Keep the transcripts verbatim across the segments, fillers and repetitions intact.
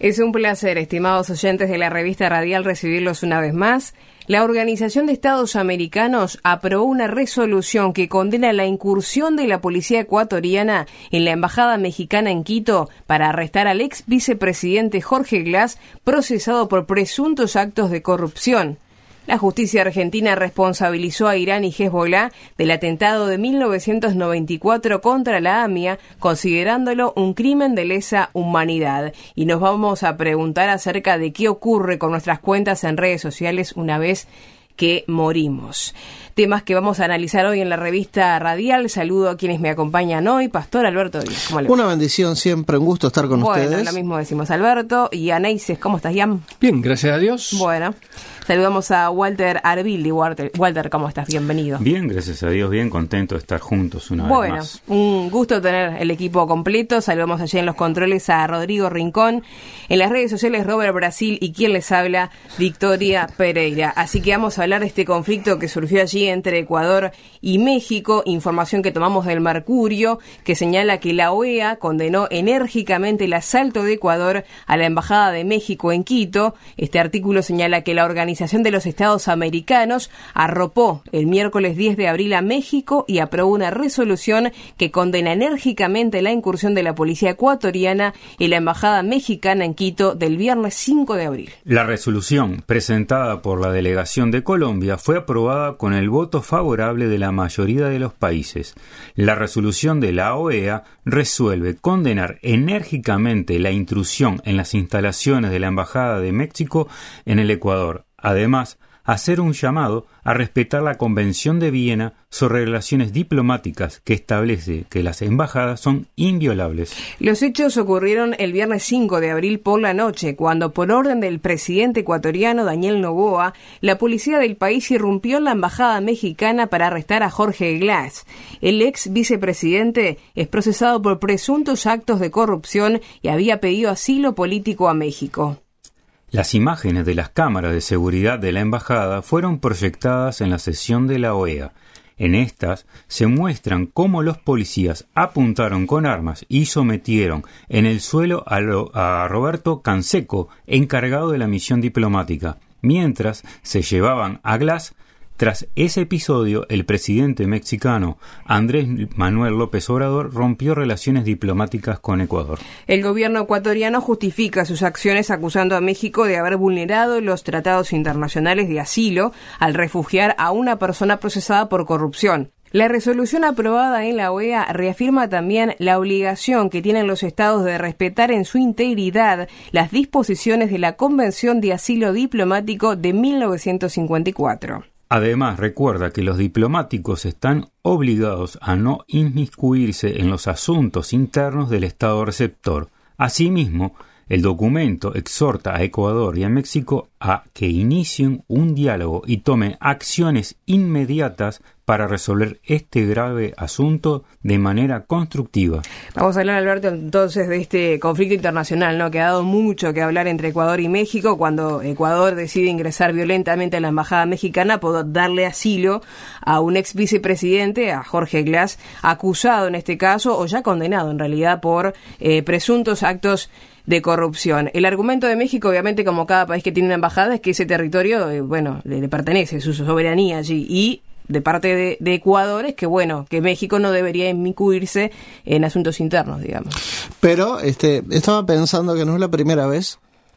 Es un placer, estimados oyentes de la revista Radial, recibirlos una vez más. La Organización de Estados Americanos aprobó una resolución que condena la incursión de la policía ecuatoriana en la embajada mexicana en Quito para arrestar al ex vicepresidente Jorge Glass, procesado por presuntos actos de corrupción. La justicia argentina responsabilizó a Irán y Hezbollah del atentado de mil novecientos noventa y cuatro contra la A M I A, considerándolo un crimen de lesa humanidad. Y nos vamos a preguntar acerca de qué ocurre con nuestras cuentas en redes sociales una vez que morimos. Temas que vamos a analizar hoy en la revista Radial. Saludo a quienes me acompañan hoy. Pastor Alberto Díaz, ¿cómo le va? Una bendición, siempre un gusto estar con bueno, ustedes. Bueno, lo mismo decimos Alberto. Y Aneises, ¿cómo estás, Ian? Bien, gracias a Dios. Bueno, saludamos a Walter Arbildi. Walter, Walter, ¿cómo estás? Bienvenido. Bien, gracias a Dios, bien contento de estar juntos una bueno, vez más. Bueno, un gusto tener el equipo completo. Saludamos allí en los controles a Rodrigo Rincón. En las redes sociales, Robert Brasil y quien les habla, Victoria Pereira. Así que vamos a hablar de este conflicto que surgió allí entre Ecuador y México. Información que tomamos del Mercurio, que señala que la O E A condenó enérgicamente el asalto de Ecuador a la Embajada de México en Quito. Este artículo señala que la Organización de los Estados Americanos arropó el miércoles diez de abril a México y aprobó una resolución que condena enérgicamente la incursión de la policía ecuatoriana en la Embajada mexicana en Quito del viernes cinco de abril. La resolución presentada por la delegación de Colombia fue aprobada con el voto favorable de la mayoría de los países. La resolución de la O E A resuelve condenar enérgicamente la intrusión en las instalaciones de la Embajada de México en el Ecuador. Además, hacer un llamado a respetar la Convención de Viena sobre relaciones diplomáticas que establece que las embajadas son inviolables. Los hechos ocurrieron el viernes cinco de abril por la noche, cuando por orden del presidente ecuatoriano Daniel Noboa, la policía del país irrumpió en la embajada mexicana para arrestar a Jorge Glass. El ex vicepresidente es procesado por presuntos actos de corrupción y había pedido asilo político a México. Las imágenes de las cámaras de seguridad de la embajada fueron proyectadas en la sesión de la O E A. En estas se muestran cómo los policías apuntaron con armas y sometieron en el suelo a, lo, a Roberto Canseco, encargado de la misión diplomática, mientras se llevaban a Glass. Tras ese episodio, el presidente mexicano Andrés Manuel López Obrador rompió relaciones diplomáticas con Ecuador. El gobierno ecuatoriano justifica sus acciones acusando a México de haber vulnerado los tratados internacionales de asilo al refugiar a una persona procesada por corrupción. La resolución aprobada en la O E A reafirma también la obligación que tienen los estados de respetar en su integridad las disposiciones de la Convención de Asilo Diplomático de mil novecientos cincuenta y cuatro. Además, recuerda que los diplomáticos están obligados a no inmiscuirse en los asuntos internos del Estado receptor. Asimismo, el documento exhorta a Ecuador y a México a que inicien un diálogo y tomen acciones inmediatas para resolver este grave asunto de manera constructiva. Vamos a hablar, Alberto, entonces de este conflicto internacional, ¿no? Que ha dado mucho que hablar entre Ecuador y México, cuando Ecuador decide ingresar violentamente a la embajada mexicana por darle asilo a un ex vicepresidente, a Jorge Glass, acusado en este caso, o ya condenado en realidad por eh, presuntos actos de corrupción. El argumento de México, obviamente, como cada país que tiene una embajada, es que ese territorio, eh, bueno, le, le pertenece, su soberanía allí, y de parte de, de Ecuador es que, bueno, que México no debería inmiscuirse en asuntos internos, digamos. Pero este estaba pensando que no es la primera vez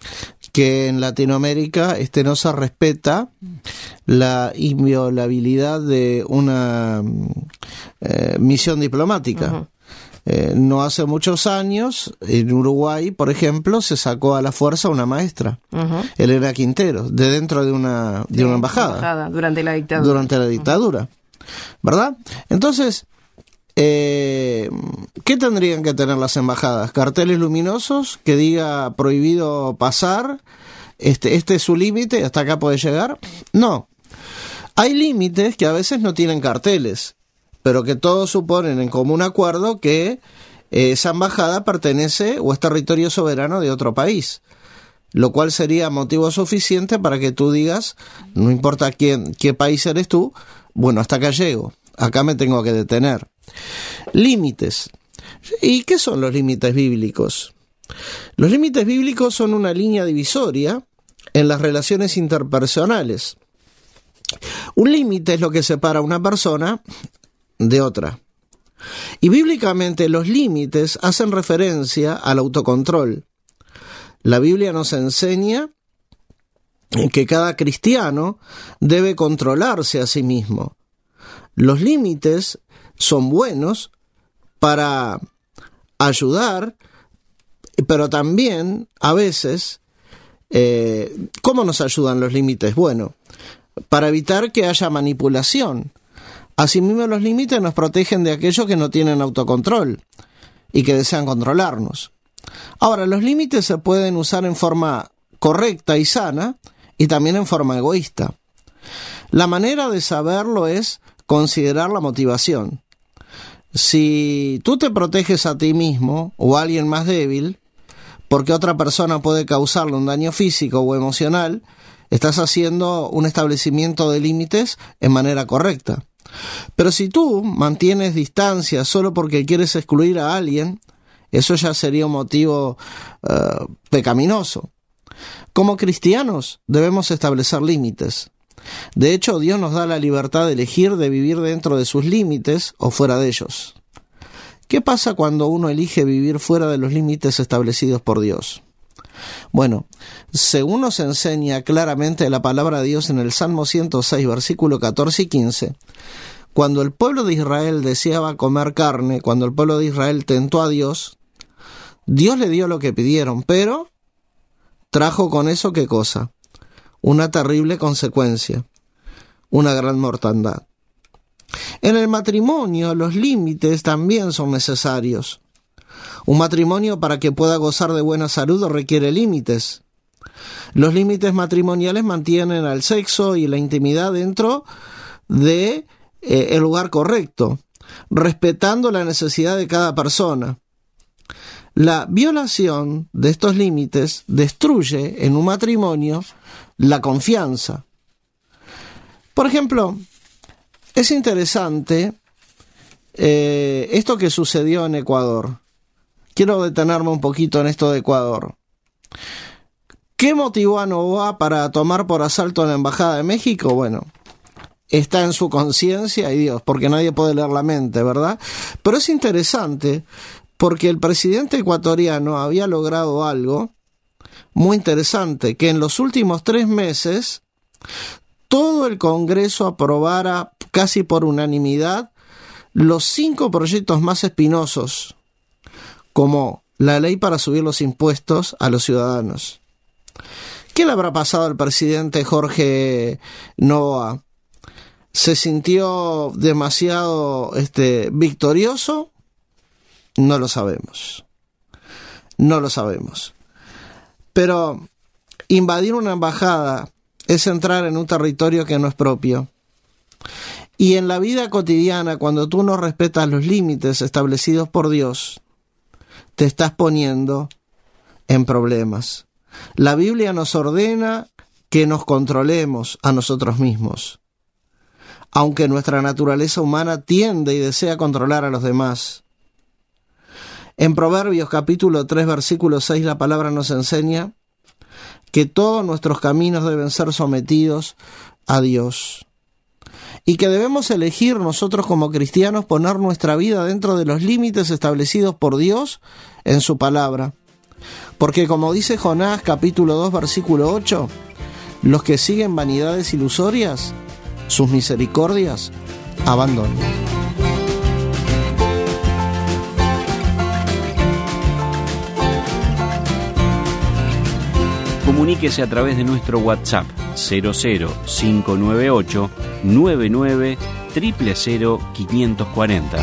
que en Latinoamérica este no se respeta la inviolabilidad de una eh, misión diplomática. Uh-huh. Eh, no hace muchos años, en Uruguay, por ejemplo, se sacó a la fuerza una maestra, uh-huh. Elena Quintero, de dentro de una, de sí, una embajada. embajada. Durante la dictadura. Durante la dictadura, uh-huh. ¿Verdad? Entonces, eh, ¿qué tendrían que tener las embajadas? ¿Carteles luminosos que diga prohibido pasar? Este, este es su límite, hasta acá puede llegar. No. Hay límites que a veces no tienen carteles, pero que todos suponen en común acuerdo que eh, esa embajada pertenece o es territorio soberano de otro país, lo cual sería motivo suficiente para que tú digas, no importa quién, qué país eres tú, bueno, hasta acá llego, acá me tengo que detener. Límites. ¿Y qué son los límites bíblicos? Los límites bíblicos son una línea divisoria en las relaciones interpersonales. Un límite es lo que separa a una persona de otra. Y bíblicamente los límites hacen referencia al autocontrol. La Biblia nos enseña que cada cristiano debe controlarse a sí mismo. Los límites son buenos para ayudar, pero también a veces, eh, ¿cómo nos ayudan los límites? Bueno, para evitar que haya manipulación. Asimismo, los límites nos protegen de aquellos que no tienen autocontrol y que desean controlarnos. Ahora, los límites se pueden usar en forma correcta y sana y también en forma egoísta. La manera de saberlo es considerar la motivación. Si tú te proteges a ti mismo o a alguien más débil, porque otra persona puede causarle un daño físico o emocional, estás haciendo un establecimiento de límites en manera correcta. Pero si tú mantienes distancia solo porque quieres excluir a alguien, eso ya sería un motivo uh, pecaminoso. Como cristianos debemos establecer límites. De hecho, Dios nos da la libertad de elegir de vivir dentro de sus límites o fuera de ellos. ¿Qué pasa cuando uno elige vivir fuera de los límites establecidos por Dios? Bueno, según nos enseña claramente la palabra de Dios en el Salmo ciento seis, versículo catorce y quince, cuando el pueblo de Israel deseaba comer carne, cuando el pueblo de Israel tentó a Dios, Dios le dio lo que pidieron, pero trajo con eso ¿qué cosa? Una terrible consecuencia, una gran mortandad. En el matrimonio, los límites también son necesarios. Un matrimonio, para que pueda gozar de buena salud, requiere límites. Los límites matrimoniales mantienen al sexo y la intimidad dentro de eh, el lugar correcto, respetando la necesidad de cada persona. La violación de estos límites destruye en un matrimonio la confianza. Por ejemplo, es interesante eh, esto que sucedió en Ecuador. Quiero detenerme un poquito en esto de Ecuador. ¿Qué motivó a Noboa para tomar por asalto la Embajada de México? Bueno, está en su conciencia y Dios, porque nadie puede leer la mente, ¿verdad? Pero es interesante porque el presidente ecuatoriano había logrado algo muy interesante, que en los últimos tres meses todo el Congreso aprobara casi por unanimidad los cinco proyectos más espinosos, como la ley para subir los impuestos a los ciudadanos. ¿Qué le habrá pasado al presidente Jorge Noboa? ¿Se sintió demasiado este, victorioso? No lo sabemos. No lo sabemos. Pero invadir una embajada es entrar en un territorio que no es propio. Y en la vida cotidiana, cuando tú no respetas los límites establecidos por Dios, te estás poniendo en problemas. La Biblia nos ordena que nos controlemos a nosotros mismos, aunque nuestra naturaleza humana tiende y desea controlar a los demás. En Proverbios capítulo tres, versículo seis, la palabra nos enseña que todos nuestros caminos deben ser sometidos a Dios y que debemos elegir nosotros como cristianos poner nuestra vida dentro de los límites establecidos por Dios en su palabra. Porque como dice Jonás capítulo dos, versículo ocho, los que siguen vanidades ilusorias, sus misericordias abandonan. Comuníquese a través de nuestro WhatsApp cero cero cinco nueve ocho nueve nueve cero cero cero cinco cuatro cero.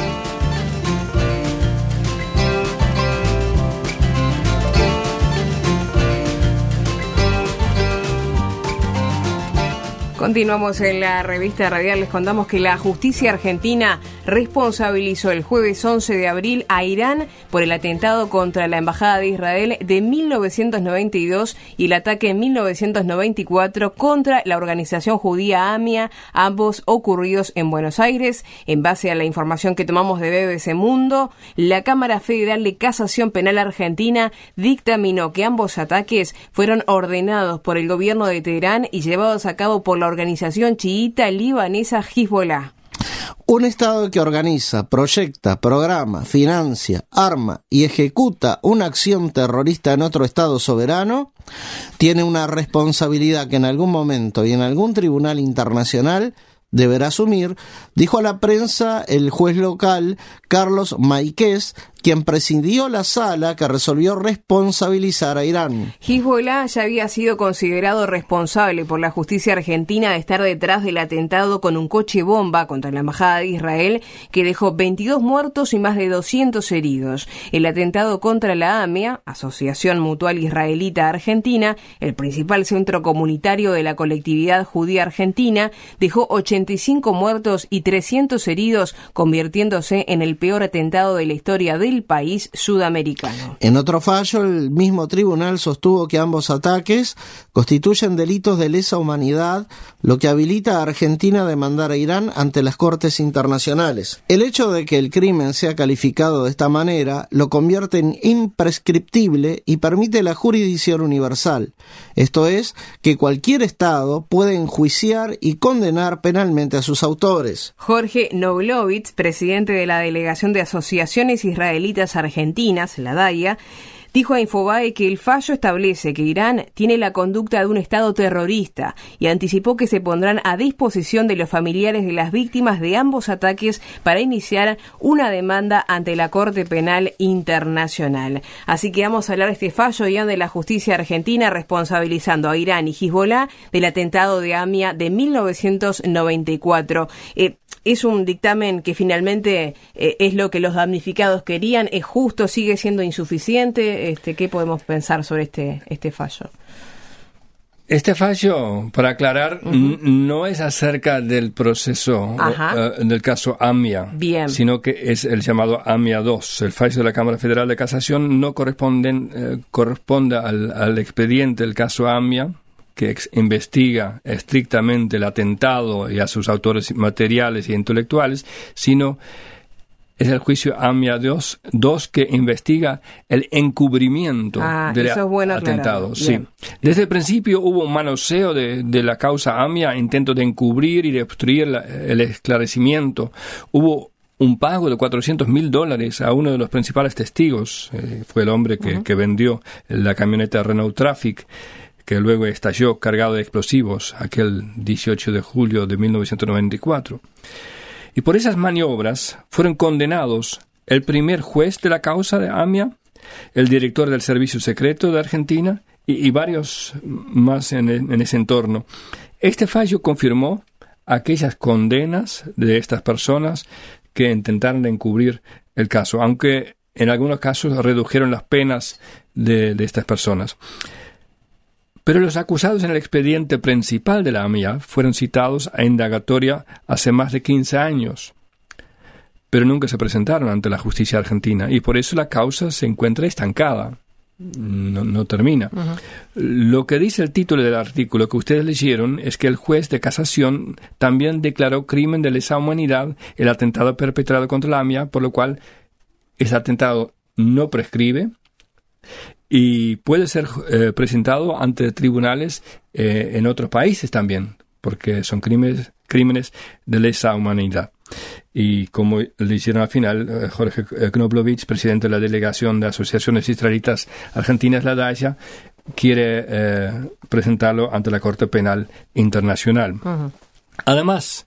Continuamos en la revista radial. Les contamos que la justicia argentina responsabilizó el jueves once de abril a Irán por el atentado contra la Embajada de Israel de mil novecientos noventa y dos y el ataque en mil novecientos noventa y cuatro contra la organización judía AMIA, ambos ocurridos en Buenos Aires. En base a la información que tomamos de B B C Mundo, la Cámara Federal de Casación Penal Argentina dictaminó que ambos ataques fueron ordenados por el gobierno de Teherán y llevados a cabo por la organización chiita libanesa Hezbollah. Un Estado que organiza, proyecta, programa, financia, arma y ejecuta una acción terrorista en otro Estado soberano tiene una responsabilidad que en algún momento y en algún tribunal internacional deberá asumir, dijo a la prensa el juez local Carlos Maiquez, quien presidió la sala que resolvió responsabilizar a Irán. Hezbollah ya había sido considerado responsable por la justicia argentina de estar detrás del atentado con un coche bomba contra la Embajada de Israel que dejó veintidós muertos y más de doscientos heridos. El atentado contra la AMIA, Asociación Mutual Israelita Argentina, el principal centro comunitario de la colectividad judía argentina, dejó ochenta y cinco muertos y trescientos heridos, convirtiéndose en el peor atentado de la historia del país sudamericano. En otro fallo, el mismo tribunal sostuvo que ambos ataques constituyen delitos de lesa humanidad, lo que habilita a Argentina a demandar a Irán ante las cortes internacionales. El hecho de que el crimen sea calificado de esta manera lo convierte en imprescriptible y permite la jurisdicción universal. Esto es, que cualquier Estado puede enjuiciar y condenar penalmente a sus autores. Jorge Noblovitz, presidente de la Delegación de Asociaciones Israelíes Argentinas, la DAIA, dijo a Infobae que el fallo establece que Irán tiene la conducta de un Estado terrorista y anticipó que se pondrán a disposición de los familiares de las víctimas de ambos ataques para iniciar una demanda ante la Corte Penal Internacional. Así que vamos a hablar de este fallo y de la justicia argentina responsabilizando a Irán y Hezbollah del atentado de AMIA de mil novecientos noventa y cuatro. Eh, Es un dictamen que finalmente eh, es lo que los damnificados querían. ¿Es justo? ¿Sigue siendo insuficiente? Este, ¿Qué podemos pensar sobre este, este fallo? Este fallo, para aclarar, uh-huh. n- no es acerca del proceso uh, del caso AMIA, Bien. sino que es el llamado AMIA dos. El fallo de la Cámara Federal de Casación no corresponden, eh, corresponde al, al expediente del caso AMIA, que ex- investiga estrictamente el atentado y a sus autores materiales e intelectuales, sino es el juicio AMIA dos, que investiga el encubrimiento ah, del eso es bueno atentado. Sí. Desde el principio hubo un manoseo de, de la causa AMIA, intento de encubrir y de obstruir la, el esclarecimiento. Hubo un pago de cuatrocientos mil dólares a uno de los principales testigos, eh, fue el hombre que, uh-huh. que vendió la camioneta Renault Traffic, que luego estalló cargado de explosivos aquel dieciocho de julio de mil novecientos noventa y cuatro. Y por esas maniobras fueron condenados el primer juez de la causa de AMIA, el director del Servicio Secreto de Argentina y, y varios más en, en ese entorno. Este fallo confirmó aquellas condenas de estas personas que intentaron encubrir el caso, aunque en algunos casos redujeron las penas de, de estas personas. Pero los acusados en el expediente principal de la AMIA fueron citados a indagatoria hace más de quince años, pero nunca se presentaron ante la justicia argentina y por eso la causa se encuentra estancada, no, no termina. Uh-huh. Lo que dice el título del artículo que ustedes leyeron es que el juez de casación también declaró crimen de lesa humanidad el atentado perpetrado contra la AMIA, por lo cual ese atentado no prescribe y puede ser eh, presentado ante tribunales eh, en otros países también, porque son crímenes, crímenes de lesa humanidad. Y como le hicieron al final, eh, Jorge Knoblovich, presidente de la Delegación de Asociaciones Israelitas Argentinas, la DAIA, quiere eh, presentarlo ante la Corte Penal Internacional. Uh-huh. Además,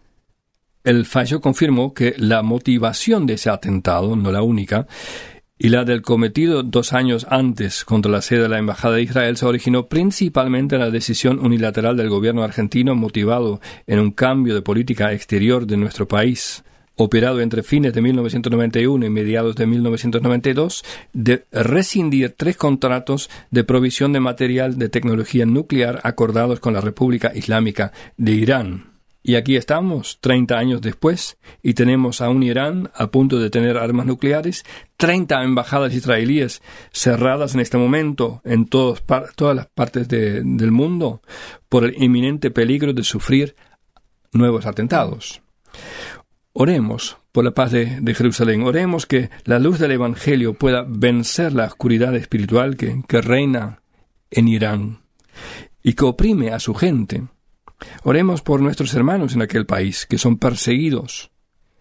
el fallo confirmó que la motivación de ese atentado, no la única, y la del cometido dos años antes contra la sede de la Embajada de Israel se originó principalmente en la decisión unilateral del gobierno argentino motivado en un cambio de política exterior de nuestro país, operado entre fines de mil novecientos noventa y uno y mediados de mil novecientos noventa y dos, de rescindir tres contratos de provisión de material de tecnología nuclear acordados con la República Islámica de Irán. Y aquí estamos, treinta años después, y tenemos a un Irán a punto de tener armas nucleares, treinta embajadas israelíes cerradas en este momento en todos, par, todas las partes de, del mundo por el inminente peligro de sufrir nuevos atentados. Oremos por la paz de, de Jerusalén, oremos que la luz del Evangelio pueda vencer la oscuridad espiritual que, que reina en Irán y que oprime a su gente. Oremos por nuestros hermanos en aquel país, que son perseguidos.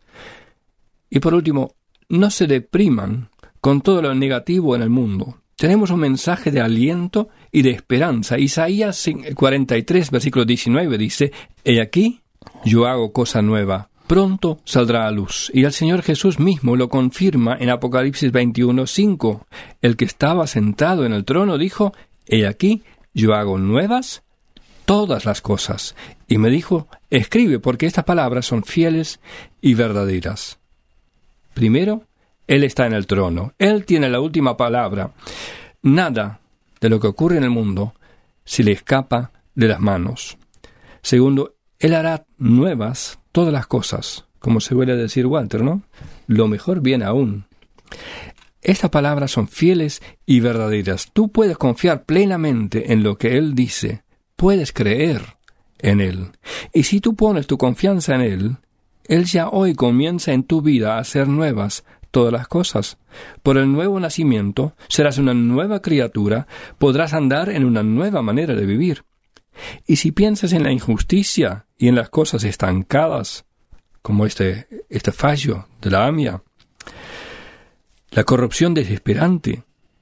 Y por último, no se depriman con todo lo negativo en el mundo. Tenemos un mensaje de aliento y de esperanza. Isaías cuarenta y tres, versículo diecinueve, dice: He aquí, yo hago cosa nueva, pronto saldrá a luz. Y el Señor Jesús mismo lo confirma en Apocalipsis veintiuno, cinco. El que estaba sentado en el trono dijo: He aquí, yo hago nuevas todas las cosas. Y me dijo: escribe, porque estas palabras son fieles y verdaderas. Primero, Él está en el trono. Él tiene la última palabra. Nada de lo que ocurre en el mundo se le escapa de las manos. Segundo, Él hará nuevas todas las cosas. Como se suele decir Walter, ¿no? Lo mejor viene aún. Estas palabras son fieles y verdaderas. Tú puedes confiar plenamente en lo que Él dice. Puedes creer en Él. Y si tú pones tu confianza en Él, Él ya hoy comienza en tu vida a hacer nuevas todas las cosas. Por el nuevo nacimiento serás una nueva criatura, podrás andar en una nueva manera de vivir. Y si piensas en la injusticia y en las cosas estancadas, como este, este fallo de la AMIA, la corrupción desesperante,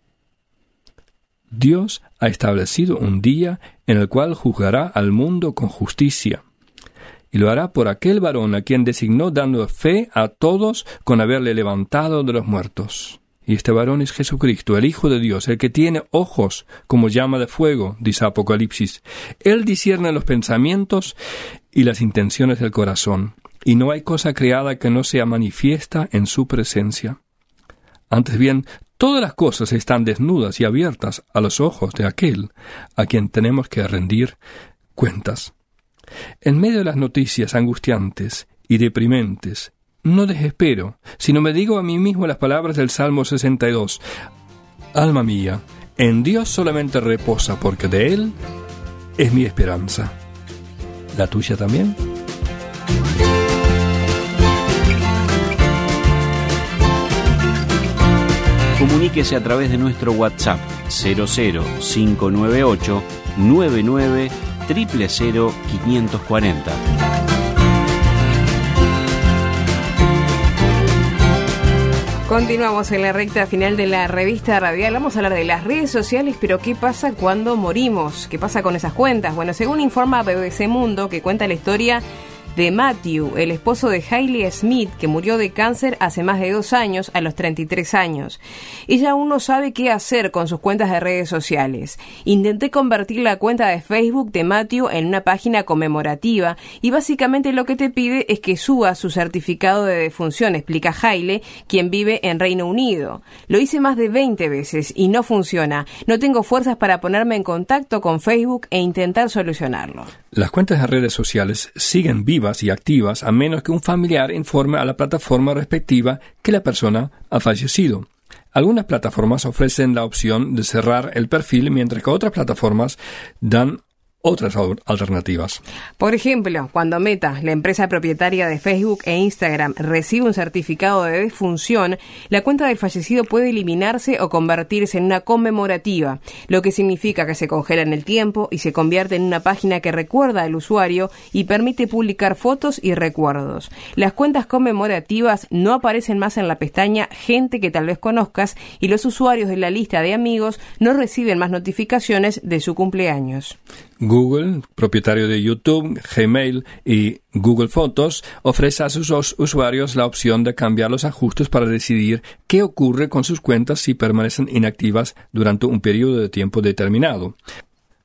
Dios ha establecido un día en el cual juzgará al mundo con justicia, y lo hará por aquel varón a quien designó, dando fe a todos con haberle levantado de los muertos. Y este varón es Jesucristo, el Hijo de Dios, el que tiene ojos como llama de fuego, dice Apocalipsis. Él discierne los pensamientos y las intenciones del corazón, y no hay cosa creada que no sea manifiesta en su presencia. Antes bien, todas las cosas están desnudas y abiertas a los ojos de aquel a quien tenemos que rendir cuentas. En medio de las noticias angustiantes y deprimentes, no desespero, sino me digo a mí mismo las palabras del Salmo sesenta y dos. Alma mía, en Dios solamente reposa, porque de Él es mi esperanza. ¿La tuya también? Comuníquese a través de nuestro WhatsApp cero cero cinco nueve ocho nueve nueve cero cero cero quinientos cuarenta. Continuamos en la recta final de la revista radial. Vamos a hablar de las redes sociales, pero ¿qué pasa cuando morimos? ¿Qué pasa con esas cuentas? Bueno, según informa B B C Mundo, que cuenta la historia de Matthew, el esposo de Hailey Smith, que murió de cáncer hace más de dos años, a los treinta y tres años. Ella aún no sabe qué hacer con sus cuentas de redes sociales. Intenté convertir la cuenta de Facebook de Matthew en una página conmemorativa y básicamente lo que te pide es que suba su certificado de defunción, explica Hailey, quien vive en Reino Unido. Lo hice más de veinte veces y no funciona. No tengo fuerzas para ponerme en contacto con Facebook e intentar solucionarlo. Las cuentas de redes sociales siguen vivas y activas a menos que un familiar informe a la plataforma respectiva que la persona ha fallecido. Algunas plataformas ofrecen la opción de cerrar el perfil, mientras que otras plataformas dan otras alternativas. Por ejemplo, cuando Meta, la empresa propietaria de Facebook e Instagram, recibe un certificado de defunción, la cuenta del fallecido puede eliminarse o convertirse en una conmemorativa, lo que significa que se congela en el tiempo y se convierte en una página que recuerda al usuario y permite publicar fotos y recuerdos. Las cuentas conmemorativas no aparecen más en la pestaña Gente que tal vez conozcas y los usuarios de la lista de amigos no reciben más notificaciones de su cumpleaños. Google, propietario de YouTube, Gmail y Google Fotos, ofrece a sus usuarios la opción de cambiar los ajustes para decidir qué ocurre con sus cuentas si permanecen inactivas durante un periodo de tiempo determinado.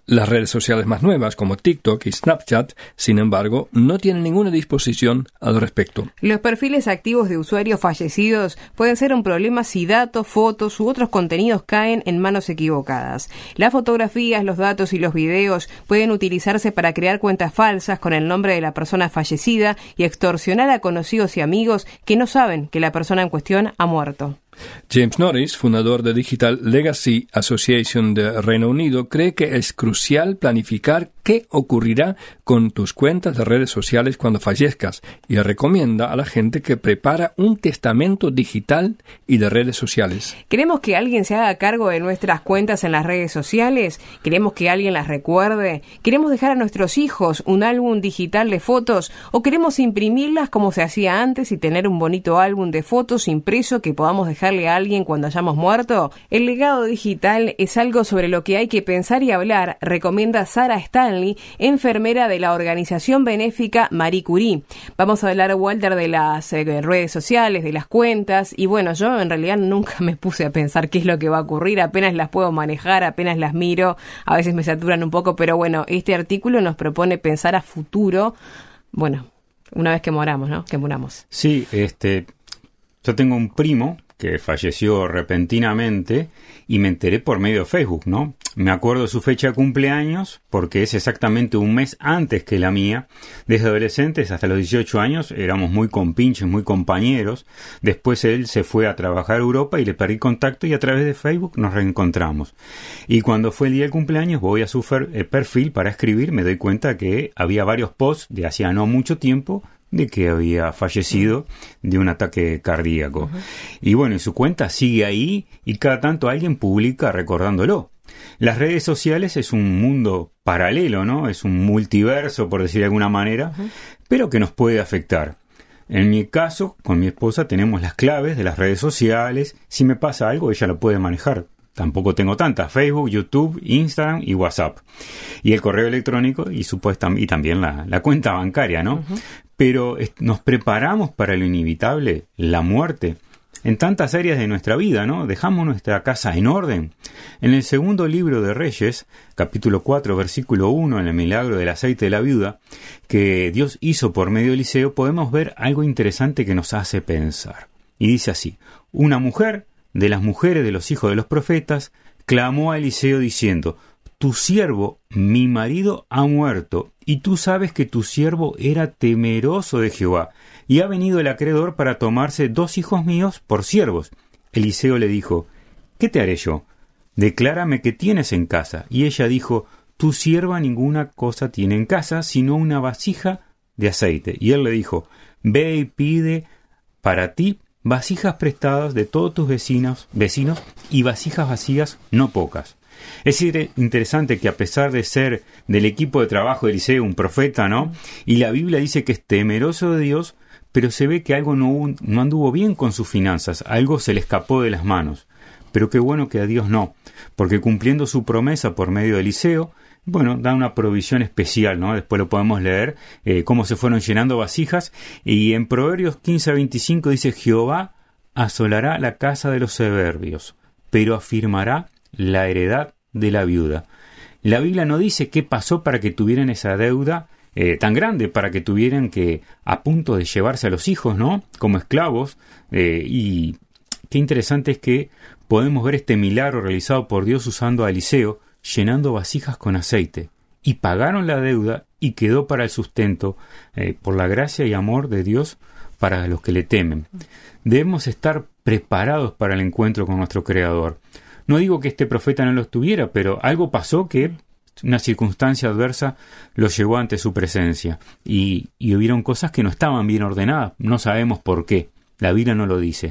Las redes sociales más nuevas, como TikTok y Snapchat, sin embargo, no tienen ninguna disposición al respecto. Los perfiles activos de usuarios fallecidos pueden ser un problema si datos, fotos u otros contenidos caen en manos equivocadas. Las fotografías, los datos y los videos pueden utilizarse para crear cuentas falsas con el nombre de la persona fallecida y extorsionar a conocidos y amigos que no saben que la persona en cuestión ha muerto. James Norris, fundador de Digital Legacy Association de Reino Unido, cree que es crucial planificar qué ocurrirá con tus cuentas de redes sociales cuando fallezcas y recomienda a la gente que prepara un testamento digital y de redes sociales. ¿Queremos que alguien se haga cargo de nuestras cuentas en las redes sociales? ¿Queremos que alguien las recuerde? ¿Queremos dejar a nuestros hijos un álbum digital de fotos? ¿O queremos imprimirlas como se hacía antes y tener un bonito álbum de fotos impreso que podamos dejar a alguien cuando hayamos muerto? El legado digital es algo sobre lo que hay que pensar y hablar, recomienda Sarah Stanley, enfermera de la organización benéfica Marie Curie. Vamos a hablar, Walter, de las eh, redes sociales, de las cuentas, y bueno, yo en realidad nunca me puse a pensar qué es lo que va a ocurrir, apenas las puedo manejar, apenas las miro, a veces me saturan un poco, pero bueno, este artículo nos propone pensar a futuro, bueno, una vez que moramos, ¿no? Que muramos. Sí, este, yo tengo un primo que falleció repentinamente y me enteré por medio de Facebook, ¿no? Me acuerdo de su fecha de cumpleaños porque es exactamente un mes antes que la mía. Desde adolescentes hasta los dieciocho años éramos muy compinches, muy compañeros. Después él se fue a trabajar a Europa y le perdí contacto y a través de Facebook nos reencontramos. Y cuando fue el día del cumpleaños voy a su fer- perfil para escribir, me doy cuenta que había varios posts de hacía no mucho tiempo de que había fallecido de un ataque cardíaco. Uh-huh. Y bueno, y su cuenta sigue ahí y cada tanto alguien publica recordándolo. Las redes sociales es un mundo paralelo, ¿no? Es un multiverso, por decir de alguna manera, uh-huh. pero que nos puede afectar. En mi caso, con mi esposa tenemos las claves de las redes sociales. Si me pasa algo, ella lo puede manejar. Tampoco tengo tantas: Facebook, YouTube, Instagram y WhatsApp. Y el correo electrónico y, supuestamente, y también la, la cuenta bancaria, ¿no? Uh-huh. Pero nos preparamos para lo inevitable, la muerte, en tantas áreas de nuestra vida, ¿no? Dejamos nuestra casa en orden. En el segundo libro de Reyes, capítulo cuatro, versículo uno, en el milagro del aceite de la viuda, que Dios hizo por medio de Eliseo, podemos ver algo interesante que nos hace pensar. Y dice así: una mujer de las mujeres de los hijos de los profetas clamó a Eliseo diciendo: tu siervo, mi marido, ha muerto, y tú sabes que tu siervo era temeroso de Jehová, y ha venido el acreedor para tomarse dos hijos míos por siervos. Eliseo le dijo: ¿qué te haré yo? Declárame qué tienes en casa. Y ella dijo: tu sierva ninguna cosa tiene en casa, sino una vasija de aceite. Y él le dijo: ve y pide para ti vasijas prestadas de todos tus vecinos, vecinos y vasijas vacías no pocas. Es interesante que a pesar de ser del equipo de trabajo de Eliseo un profeta, ¿no? Y la Biblia dice que es temeroso de Dios, pero se ve que algo no, no anduvo bien con sus finanzas, algo se le escapó de las manos. Pero qué bueno que a Dios no, porque cumpliendo su promesa por medio de Eliseo, bueno, da una provisión especial, ¿no? Después lo podemos leer, eh, cómo se fueron llenando vasijas. Y en Proverbios quince a veinticinco dice: Jehová asolará la casa de los soberbios, pero afirmará la heredad de la viuda. La Biblia no dice qué pasó para que tuvieran esa deuda eh, tan grande, para que tuvieran que, a punto de llevarse a los hijos, ¿no? Como esclavos. Eh, y qué interesante es que podemos ver este milagro realizado por Dios usando a Eliseo, llenando vasijas con aceite. Y pagaron la deuda y quedó para el sustento, eh, por la gracia y amor de Dios para los que le temen. Debemos estar preparados para el encuentro con nuestro Creador. No digo que este profeta no lo estuviera, pero algo pasó que una circunstancia adversa lo llevó ante su presencia. Y, y hubieron cosas que no estaban bien ordenadas. No sabemos por qué. La Biblia no lo dice.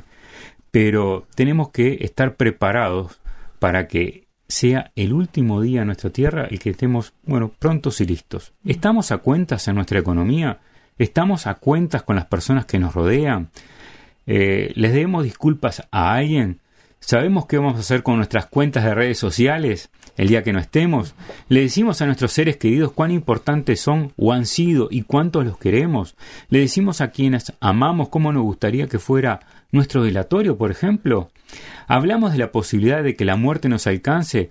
Pero tenemos que estar preparados para que sea el último día en nuestra tierra y que estemos, bueno, prontos y listos. ¿Estamos a cuentas en nuestra economía? ¿Estamos a cuentas con las personas que nos rodean? Eh, ¿Les debemos disculpas a alguien? ¿Sabemos qué vamos a hacer con nuestras cuentas de redes sociales el día que no estemos? ¿Le decimos a nuestros seres queridos cuán importantes son o han sido y cuántos los queremos? ¿Le decimos a quienes amamos cómo nos gustaría que fuera nuestro velatorio, por ejemplo? ¿Hablamos de la posibilidad de que la muerte nos alcance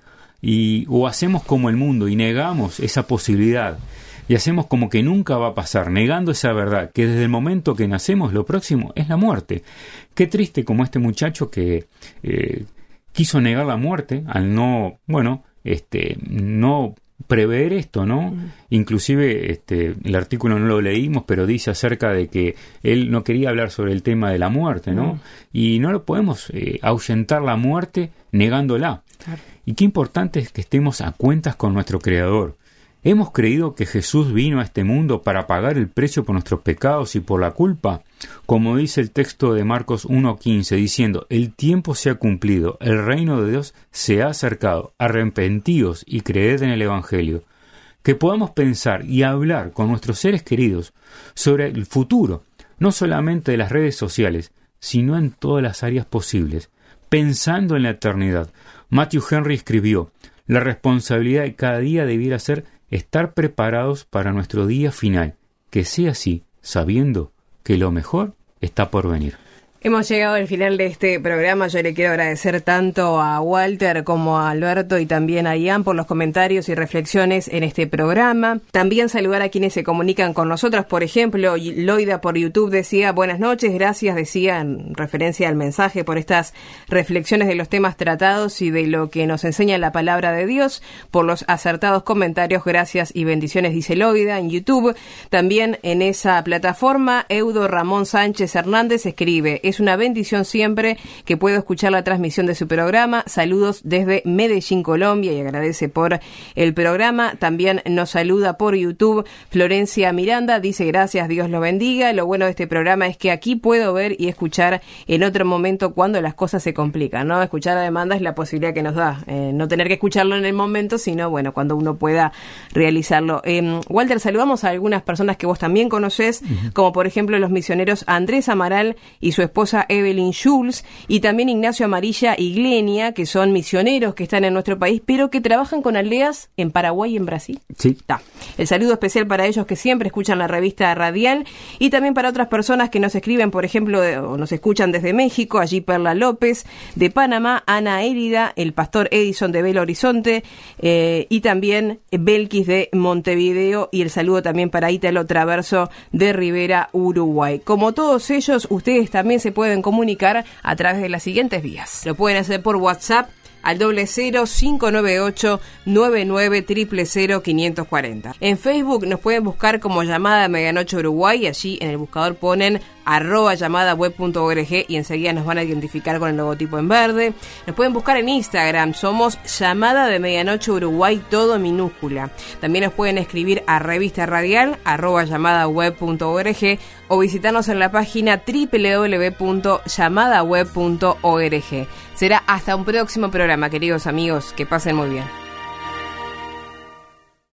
y, o hacemos como el mundo y negamos esa posibilidad y hacemos como que nunca va a pasar, negando esa verdad, que desde el momento que nacemos lo próximo es la muerte. Qué triste como este muchacho que eh, quiso negar la muerte al no, bueno, este, no prever esto, ¿no? Mm. Inclusive este, el artículo no lo leímos, pero dice acerca de que él no quería hablar sobre el tema de la muerte, ¿no? Mm. Y no lo podemos eh, ahuyentar la muerte negándola. Claro. Y qué importante es que estemos a cuentas con nuestro Creador. ¿Hemos creído que Jesús vino a este mundo para pagar el precio por nuestros pecados y por la culpa? Como dice el texto de Marcos uno quince, diciendo, el tiempo se ha cumplido, el reino de Dios se ha acercado, arrepentíos y creed en el Evangelio. Que podamos pensar y hablar con nuestros seres queridos sobre el futuro, no solamente de las redes sociales, sino en todas las áreas posibles, pensando en la eternidad. Matthew Henry escribió, la responsabilidad de cada día debiera ser estar preparados para nuestro día final, que sea así, sabiendo que lo mejor está por venir. Hemos llegado al final de este programa. Yo le quiero agradecer tanto a Walter como a Alberto y también a Ian por los comentarios y reflexiones en este programa. También saludar a quienes se comunican con nosotros. Por ejemplo, Loida por YouTube decía, buenas noches, gracias, decía en referencia al mensaje por estas reflexiones de los temas tratados y de lo que nos enseña la palabra de Dios, por los acertados comentarios, gracias y bendiciones, dice Loida en YouTube. También en esa plataforma, Eudo Ramón Sánchez Hernández escribe, es una bendición siempre que puedo escuchar la transmisión de su programa. Saludos desde Medellín, Colombia, y agradece por el programa. También nos saluda por YouTube Florencia Miranda, dice gracias, Dios lo bendiga. Lo bueno de este programa es que aquí puedo ver y escuchar en otro momento cuando las cosas se complican, ¿no? Escuchar a demanda es la posibilidad que nos da, eh, no tener que escucharlo en el momento, sino bueno, cuando uno pueda realizarlo. Eh, Walter, saludamos a algunas personas que vos también conocés, uh-huh. como por ejemplo los misioneros Andrés Amaral y su esposa Evelyn Schulz, y también Ignacio Amarilla y Glenia, que son misioneros que están en nuestro país, pero que trabajan con aldeas en Paraguay y en Brasil. Sí. Ta. El saludo especial para ellos que siempre escuchan la revista radial, y también para otras personas que nos escriben, por ejemplo, de, o nos escuchan desde México, allí Perla López, de Panamá, Ana Érida, el pastor Edison de Belo Horizonte, eh, y también Belkis de Montevideo, y el saludo también para Ítalo Traverso de Rivera, Uruguay. Como todos ellos, ustedes también se pueden comunicar a través de las siguientes vías. Lo pueden hacer por WhatsApp al doble cero cinco nueve ocho nueve nueve cero cero cero quinientos cuarenta. En Facebook nos pueden buscar como Llamada Medianoche Uruguay, y allí en el buscador ponen arroba llamada web punto org y enseguida nos van a identificar con el logotipo en verde. Nos pueden buscar en Instagram, somos Llamada de Medianoche Uruguay, todo minúscula. También nos pueden escribir a revista radial arroba llamada web punto org o visitarnos en la página doble u doble u doble u punto llamada web punto org. Será hasta un próximo programa, queridos amigos, que pasen muy bien.